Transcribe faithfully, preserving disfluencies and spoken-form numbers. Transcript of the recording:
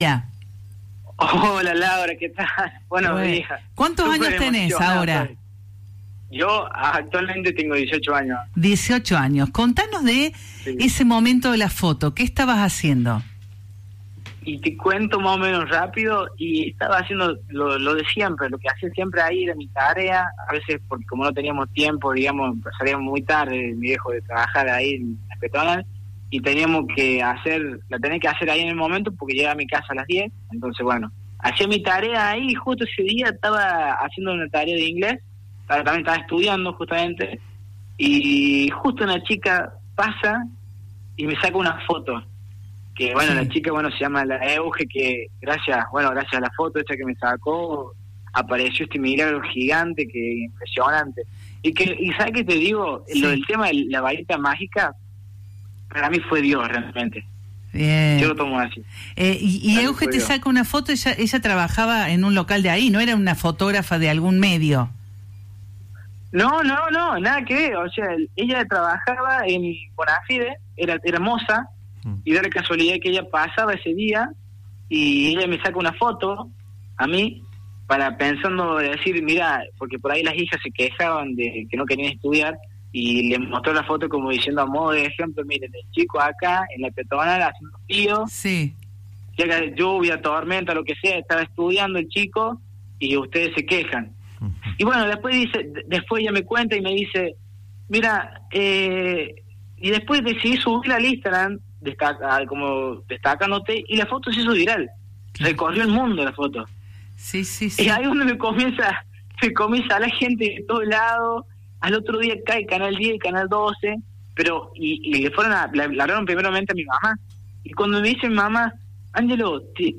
Ya. Hola Laura, ¿qué tal? Buenos Bueno. días. ¿Cuántos Súper años tenés emocionado ahora? estoy. Yo actualmente tengo dieciocho años. dieciocho años. Contanos de Sí. ese momento de la foto. ¿Qué estabas haciendo? Y te cuento más o menos rápido, y estaba haciendo lo, lo de siempre, lo que hacía siempre ahí era mi tarea, a veces porque como no teníamos tiempo, digamos, salíamos muy tarde, mi viejo de trabajar ahí en la peatonal, y teníamos que hacer, la tenía que hacer ahí en el momento porque llegaba a mi casa a las diez, entonces bueno, hacía mi tarea ahí, y justo ese día estaba haciendo una tarea de inglés, también estaba estudiando justamente, y justo una chica pasa y me saca una foto. Que bueno, Sí. la chica, bueno, se llama la Euge, que gracias, bueno, gracias a la foto esta que me sacó, apareció este milagro gigante, que impresionante. Y que, y ¿sabes qué te digo? Sí. Lo del tema de la varita mágica, para mí fue Dios realmente. Bien. Yo lo tomo así. Eh, y y Para mí Euge fue te Dios. saca una foto, ella, ella trabajaba en un local de ahí, no era una fotógrafa de algún medio. No, no, no, nada que ver. O sea, ella trabajaba en Bonafide, era, era moza, y de la casualidad que ella pasaba ese día, y ella me saca una foto a mí, para pensando decir, mira, porque por ahí las hijas se quejaban de que no querían estudiar, y le mostró la foto como diciendo a modo de ejemplo, miren, el chico acá en la peatonal haciendo frío, Sí. llega lluvia, tormenta, lo que sea, estaba estudiando el chico, y ustedes se quejan. Y bueno, después dice, d- después ella me cuenta y me dice, mira, eh, y después decidí subir al Instagram, destaca, como destacándote, y la foto se hizo viral. Recorrió el mundo la foto. Sí, sí, sí. Y ahí es donde me comienza, me comienza a la gente de todos lados. Al otro día cae Canal diez, Canal doce, pero, y, y le fueron a, le hablaron primeramente a mi mamá. Y cuando me dice mi mamá, Ángelo, te,